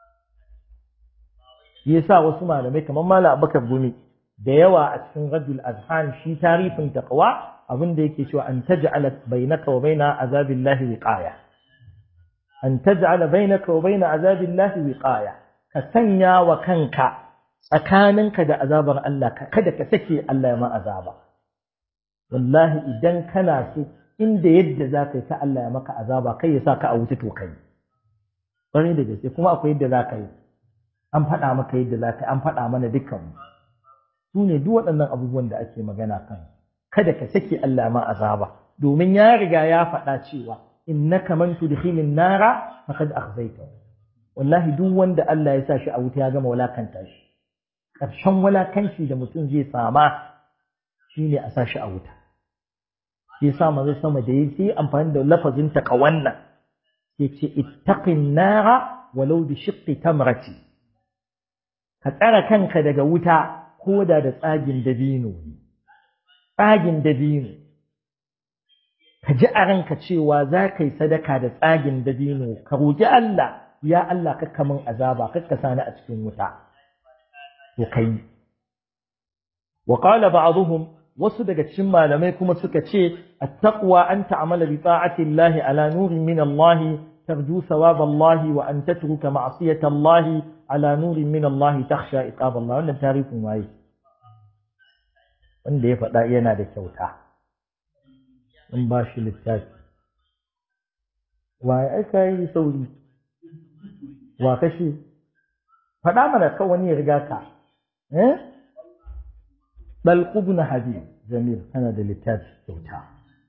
S1: yasa wasu malamai kamar Malam Abubakar Gumi da yawa a cikin Raddul Azhan shi tarifin taqwa abin da yake cewa an taj'ala bainaka wa baina azabillahi wiqaya, an taj'ala bainaka wa baina azabillahi wiqaya, ka sanya wa kanka tsakaninka da azabar Allah kada ka sake Allah ya ma azaba. Wallahi idan kana so inda yadda zaka yi ta Allah ya maka azaba kai ya saka a wuce to kai bari da gaske kuma akwai yadda zaka yi, an faɗa maka yadda za ka, an faɗa mana dukkan su ne duk waɗannan abubuwan da ake magana kan. Kada ka sake Allah ma azaba, domin ya riga ya faɗa cewa innaka man tudkhilin nara faqad akhzayta. Wallahi duk wanda Allah ya sa shi a wuta ya gama walakanta shi. Ƙarshen walakanci da mutum zai sama shine a sa shi a wuta. Shi yasa manzo sama da yake amfani da lafazin taqawanna yace ittaqin nara walau bi shiqqi tamrati, ka tsara kanka daga wuta ko da tsagin dabino ne, tsagin dabino, ka ji a ranka cewa za ka yi sadaka da tsagin dabino, ka roƙi Allah, ya Allah kakka min azaba, kakka sani a cikin wuta, to kai. Wa qala ba'dhum, wasu daga cikin malamai kuma suka ce at-taqwa an ta'amala bi ta'ati Allah ala nurin min Allah tarju thawab Allah wa an tatruka ma'siyata Allah على نور من الله تخشى عقاب الله. wannan tarihin waye wanda ya faɗa yana da kyauta in ba shi littafi waye aka yi sauri wa kashi faɗa mana kan wani ya riga ka Talq ibn Habib Jamil ana da littafi kyauta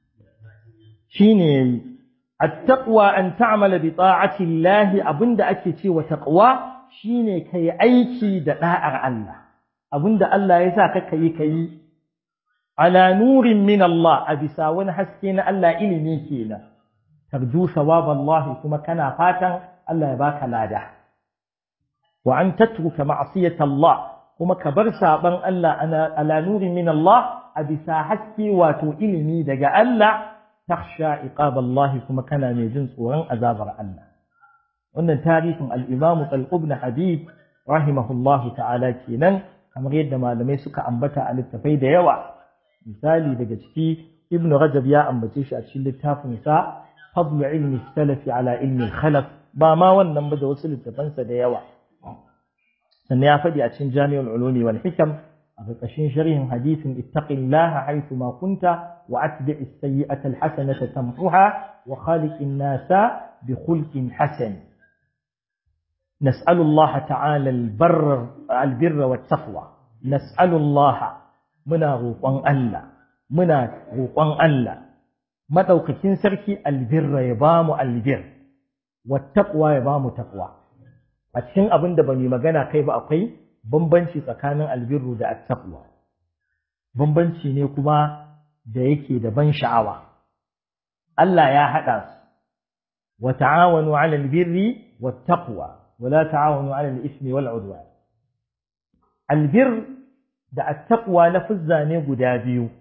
S1: shine at-taqwa an ta'mala bi ta'ati Allah, abinda ake cewa taqwa shine kai aiki da da'ar Allah, abinda Allah ya sa ka yi ala nurin min Allah, a bisa wani haske na Allah, ilimi kenan, tarju sawab Allah, kuma kana fatan Allah ya baka lada, wa an tatruka ma'siyat Allah, kuma ka bar saban Allah ala nurin min Allah, a bisa haske wato ilimi daga Allah, takhsha iqab Allah, kuma kana mai jin tsoron azabar Allah. wannan tarihin al-Imam Talq ibn Habib rahimahullahu ta'ala kenan, kamar yadda malamai suka ambata a littafai da yawa. Misali daga ciki Ibn Rajab ya ambace shi a cikin littafin sa Fadl ilmi salaf ala ilmi al-khalaf, ba ma wannan ba da wasu littafansa da yawa. Sannan ya faɗi a cikin Jami'ul Ulumi wal Hikam a ƙarƙashin sharhin hadisin ittaqillaha haythu ma kunta wa atbi'is sayyi'ata al-hasanata tamhuha wa khaliqin nasa bi khulqin hasan. نسأل الله تعالى البر والتقوى. نسأل الله منا روقان الله منا روقان الله مدوكين سركي البر يبام البر والتقوى يبام تقوى. a cikin abin da ba mu magana kai ba akwai bambanci tsakanin albirru da at-taqwa, bambanci ne kuma da yake da ban sha'awa. Allah ya haɗa su, wa ta'awanu 'alal birri wat-taqwa ولا تعاونوا على الإثم والعدوان. البر da at-taqwa lafuzza ne guda biyu,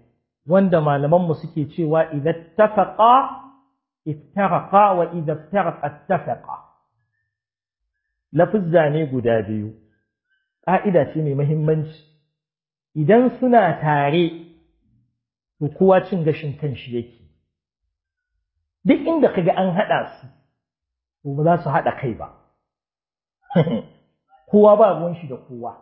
S1: wanda malamanmu suke cewa idan tafaqa iftaraqa wa idan iftaraqa ittafaqa. Lafuzza ne guda biyu, ƙa'ida ce mai muhimmanci. Idan suna tare, to kowa cin gashin kanshi yake. Duk inda kaga an haɗa su, to ba za su haɗa kai ba. Kowa ba ruwan shi da kowa.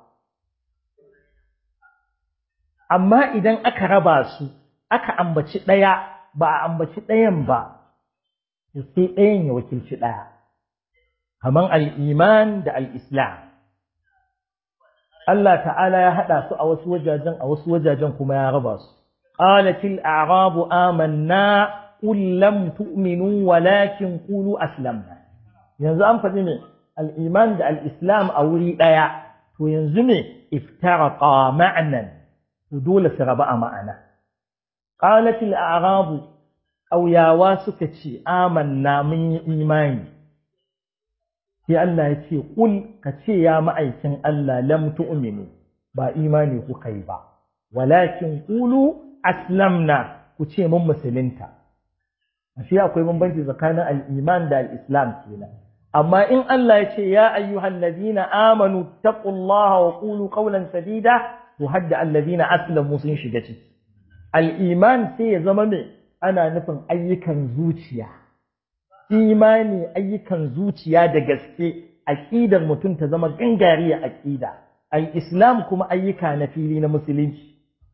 S1: Amma idan aka raba su, aka ambaci ɗaya, ba a ambaci ɗayan ba, sai ɗayan ya wakilci ɗaya. Kaman al'iman da al'islam. Allah ta'ala ya haɗa su a wasu wajajen kuma ya raba su. Ƙalatil a'rabu amanna قل لم تؤمنوا ولكن قولوا أسلمنا. yanzu an faɗi ne al'iman da al'islam a wuri ɗaya, to yanzu ne iftaraqa ma'anan, to dole su raba a ma'ana. Qalatil a'rabu, ƙauyawa suka ce amanna mun yi imani. Sai Allah ya ce ƙul, ka ce ya ma'aikin Allah lam tu'minu, ba imani kuka yi ba, walakin qulu aslamna, ku ce mun musulunta. Ashe akwai bambanci tsakanin al'iman da al'islam kenan. Amma in Allah ya ce, ya ayyuhal ladina amanu taqullaha wa qulu qawlan sadida, to hadda alladina aslamu sun shiga ciki. Al'iman sai ya zama me ana nufin ayyukan zuciya. Imani ayyukan zuciya da gaske, aqidar mutum ta zama gangariya aqida. Al-islam kuma ayyuka na fili na musulunci.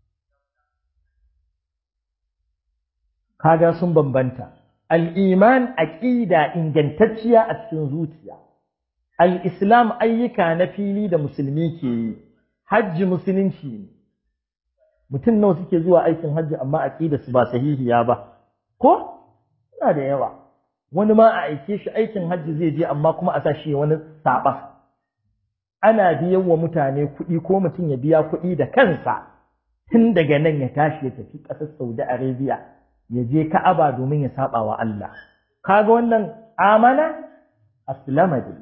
S1: Kaga sun bambanta. Al'iman aƙida ingantacciya a cikin zuciya. Al'islam ayyuka na fili da musulmi ke yi. Hajji musulunci ne. Mutum nawa suke zuwa aikin hajji amma aƙida su ba sahihiya ba. Ko? Suna da yawa. Wani ma a aike shi aikin hajji zai je amma kuma a sa shi wani saɓa. Ana biyan wa mutane kuɗi ko mutum ya biya kuɗi da kansa tun daga nan ya tashi ya tafi ƙasar Saudi Arabia. Ya je Ka'aba domin ya saba wa Allah. Kaga wannan amana aslama dai.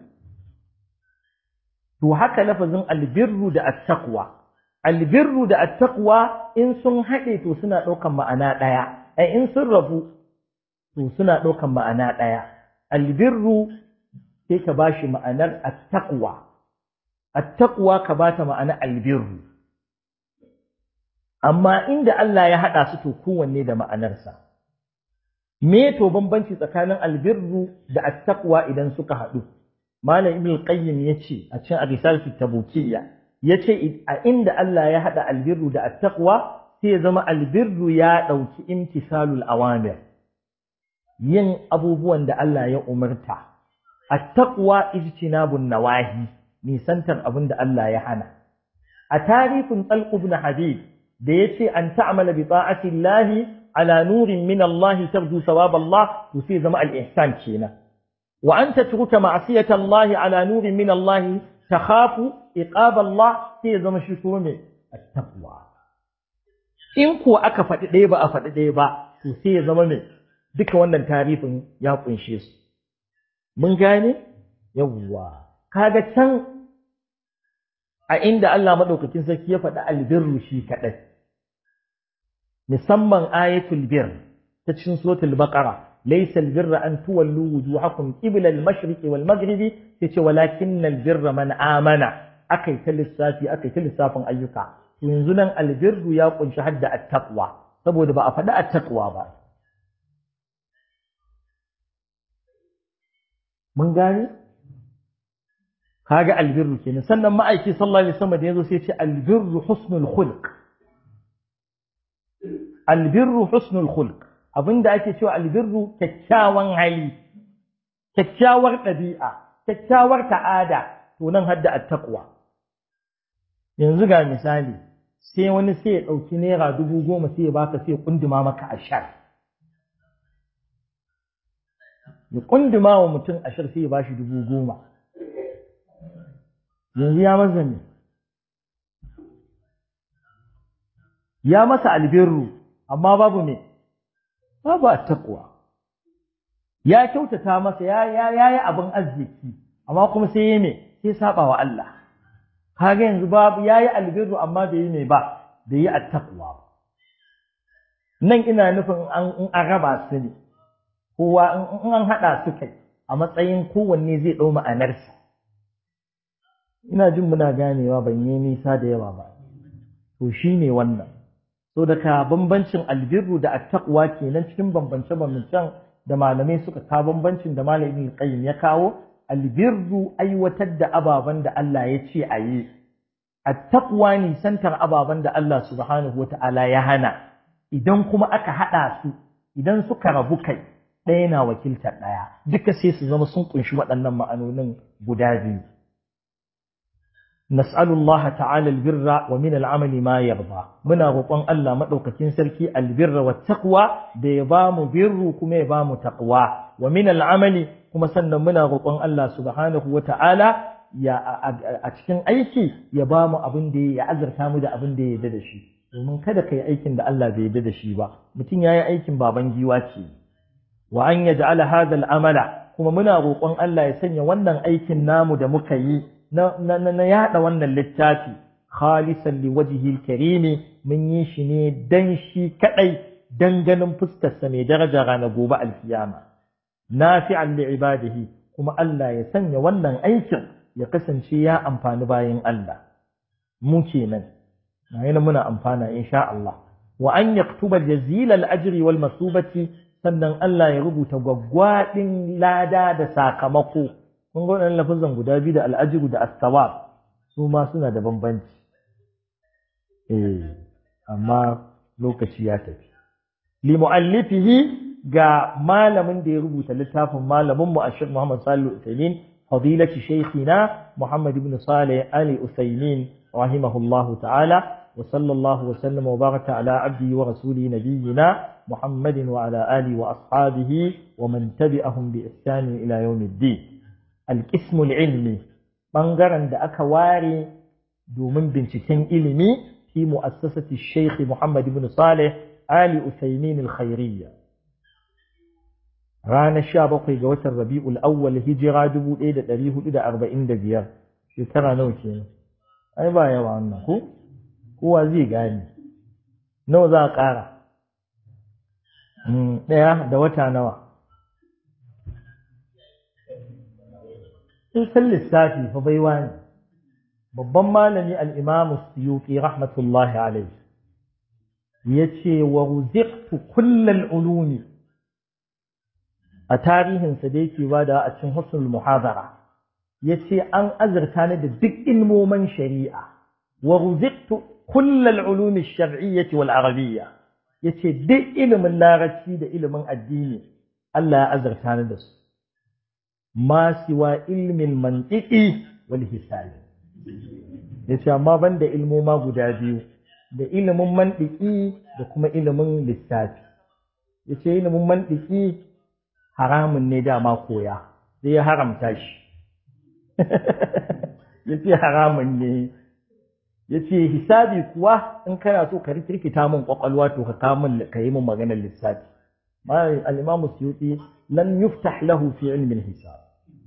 S1: To haka lafazin albirru da attaqwa. Albirru da attaqwa in sun haɗe to suna ɗaukan ma'ana ɗaya. Ai in sun rabu to suna ɗaukan ma'ana ɗaya. Albirru sai ka bashi ma'anar attaqwa. Attaqwa ka bata ma'ana albirru. Amma inda Allah ya haɗa su to kowanne da ma'anarsa. Me to bambanci tsakanin albirru da attaqwa idan suka haɗu? Malam Ibn Qayyim yace a cikin Ar-Risalatu Tabukiyya yace a inda Allah ya haɗa albirru da attaqwa sai ya zama albirru ya ɗauki imtisalul awamir, yin abubuwan da Allah ya umarta. Attaqwa ijtinabun nawahi, nisantar abin da Allah ya hana. A tarihin Talq ibn Habib da yace an ta'amala bi ta'ati Allah ala nurin min Allah tarju thawab Allah, to sai zama al-ihsan kenan. Wa an tatruka ma'siyata Allah ala nurin min Allah takhafu iqab Allah, sai zama shi kuma me at-taqwa. In ko aka faɗi ɗaya ba a faɗi ɗaya ba, to sai ya zama me duka wannan tarifin ya kunshe su. Mun gane? Yawwa. Kaga can a inda Allah madaukakin sarki ya faɗi albirru shi kaɗai. Musamman ayatul bir ta cikin suratul baqara, laysa albirra an tuwallu wujuhakum qibla al-mashriqi wal maghribi, yace walakinnal birra man amana. Akai ta lissafin ayyuka. To yanzu nan albirru ya kunshi hadda at-taqwa, saboda ba a faɗi at-taqwa ba. Mun gane? Kaga albirru kenan. Sannan ma'aiki sallallahu alaihi wasallam da yazo sai ya ce albirru husnul khulq. Albirru husnul khulq. Abinda ake cewa albirru kyakkyawan hali, kyakkyawar ɗabi'a, kyakkyawar ta'ada, to nan hadda at-taqwa. Yanzu ga misali, sai wani sai ya ɗauki naira 10,000 sai ya baka sai ya kunduma maka ashar. Ya kunduma wa mutum ashar sai ya bashi 10,000. Yanzu ya masa ne? Ya masa albirru, amma babu ne? Babu at-taqwa. Ya kyautata masa, ya yi abin arziki, amma kuma sai ya me? Sai saba wa Allah. Kaga yanzu babu yayi albirru amma bai yi me ba, bai yi at-taqwa. nan ina nufin in an raba su ne kowa in an haɗa su kai a matsayin kowanne zai ɗau ma'anarsa ina jin muna ganewa ban yi nisa da yawa ba to shine wannan so daga bambancin albirru da attaqwa kenan cikin bambance-bambancen da malamai suka kawo bambancin da malamin qayyim ya kawo albirru aiwatar da ababen da Allah ya ce a yi attaqwa ni santar ababen da Allah subhanahu wata'ala ya hana idan kuma aka haɗa su idan suka rabu kai ɗaya na wakiltar ɗaya duka sai su zama sun kunshi waɗannan ma'anonin guda biyu nas'alullaha ta'ala albirra wa min al'amali ma yarda muna roƙon Allah madaukakin sarki albirra wa taqwa da ya bamu birru kuma ya bamu taqwa wa min al'amali kuma sannan muna roƙon Allah subhanahu wa ta'ala ya a cikin aiki ya bamu abin da ya azurta mu da abin da ya yarda da shi domin kada kai aikin da Allah bai yarda da shi ba mutum yayi aikin baban giwa ce wa an yaj'ala hadha al'amala kuma muna roƙon Allah ya sanya wannan aikin namu da muka yi na yada wannan littafi khalisan liwajhil karimi mun yi shi ne dan shi kadai dan ganin fuskar sa mai daraja ranar gobe alkiyama nafi'an li ibadihi kuma Allah ya sanya wannan aikin ya kasance ya amfani bayin Allah mu kenan yana muna amfana insha Allah wa an yaktuba jazilal ajri wal masubati sannan Allah ya rubuta gwaggwadin lada da sakamako kun ga wannan lafazan guda biyu da al'ajru da as-sawab su ma suna da bambanci amma lokaci ya tafi li muallifihi ga malamin da ya rubuta littafin malamin mu Sheikh Muhammad Salih Al-Utsaimin fadilati shaykhina Muhammad ibn Salih Al-Utsaimin rahimahullahu ta'ala wa sallallahu wa sallama wa baraka ala abdihi wa rasulihi nabiyyina Muhammadin wa ala alihi wa ashabihi wa man tabi'ahum bi ihsan ila yawmiddin القسم العلمي بانغران da aka ware domin binciken ilimi fi mu'assasati Sheikh Muhammad ibn Salih Ali Utsaimin al-Khairiyya ranar 17 ga watan Rabiul Awwal hijira 1445 shekara nawa kenan ai ba yawa wannan ko kowa zai gane nawa za a ƙara daya da wata nawa in san lissafi fa baiwa ne babban malami al-Imam Suyuti rahmatullahi alayhi yace wa ruziqtu kull al-ulumi a tarihin sa da yake bada a cikin husnul muhadara yace an azurta ni da duk ilmoman shari'a wa ruziqtu kull al-ulumi ash-shar'iyyah wal arabiyyah yace duk ilimin larabci da ilimin addini Allah ya azurta ni da su ma siwa ilmin mantiki wal hisabi yace amma banda ilmoma guda biyu da ilimin mantiki da kuma ilimin lissafi yace ilimin mantiki haramun ne dama koya sai ya haramta shi yace haramun ne yace hisabi kuwa in kana so ka rikirkita min kwakwalwa to ka kawo min ka yi min maganar lissafi ma al-Imam Suyuti lam yuftah lahu fi ilmi al-hisab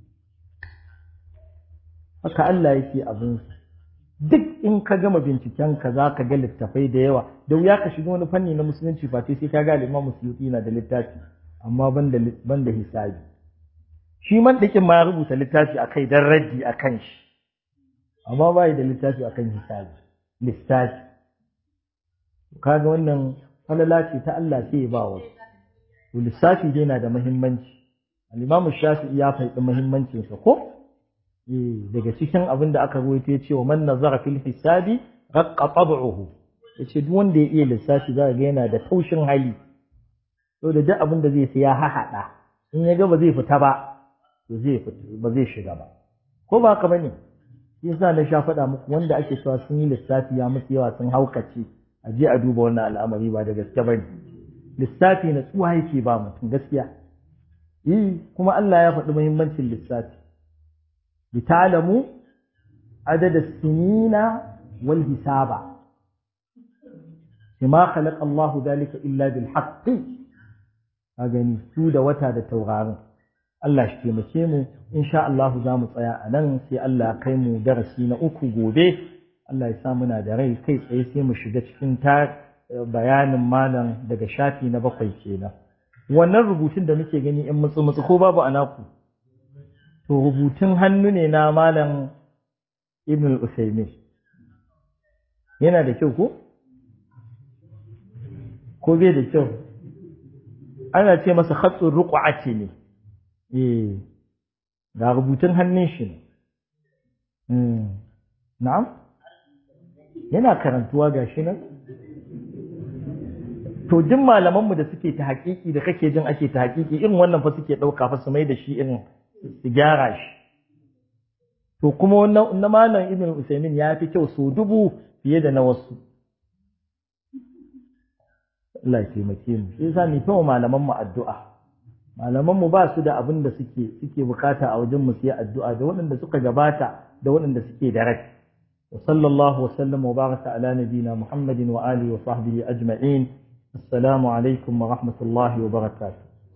S1: haka Allah yake abin duk in ka gama binciken ka za ka ga littafai da yawa da wuya ka shiga wani fanni na musulunci fa sai ka ga Imam Suyuti na da littafi amma banda hisabi shi man dikin ma ya rubuta littafi akai dan raddi akan shi amma bai da littafi akan hisabi lissafi kaga wannan falala ce ta Allah sai ya ba wa to lissafi dai na da muhimmanci al-Imam Shafi'i ya faɗi muhimmancin sa ko daga cikin abin da aka rawaito yace wa man nazara fil hisabi raqqa tab'uhu yace duk wanda ya iya lissafi za ga yana da taushin hali to da duk abin da zai sai ya hahada in ya ga ba zai fita ba to ba zai shiga ba ko ba haka bane yasa na sha faɗa muku wanda ake cewa sun yi lissafi ya musu yawa sun haukace a je a duba wannan al'amari ba da gaske bane lissafi na tsuwa yake ba mutum gaskiya kuma Allah ya faɗi muhimmancin lissafi لتعلموا عدد السنين والحساب كما خلق الله ذلك إلا بالحق أغني سودة وتا da taurarin Allah shi taimake mu insha Allah za mu tsaya a nan sai Allah ya kai mu darasi na uku gobe Allah ya sa muna da rai kai tsaye sai mu shiga cikin bayanin malam daga shafi na 7 kenan. Wannan rubutun da muke gani in mutsu ko babu anaku, to rubutun hannu ne na malam Ibn al-Usaymin. Yana da kyau ko bai da kyau? Ana ce masa khatsur ruq'ati ne. Ga rubutun hannun shi ne. Na'am? Yana karantuwa gashi nan? To duk malamanmu da suke ta haƙiƙi da kake jin ake ta haƙiƙi irin wannan fa suke ɗauka fa su mai da shi irin su gyara shi. To kuma wannan na malam Ibn Usaymin ya fi kyau so 1000 fiye da na wasu. Allah ya taimake mu. Shi yasa ni fa malaman mu addu'a. Malaman mu ba su da abin da suke bukata a wajen mu sai addu'a, da waɗanda suka gabata da waɗanda suke da rai. Wa sallallahu wa sallam wa baraka ala nabina Muhammadin wa alihi wa sahbihi ajma'in. Assalamu alaikum wa rahmatullahi wa barakatuh.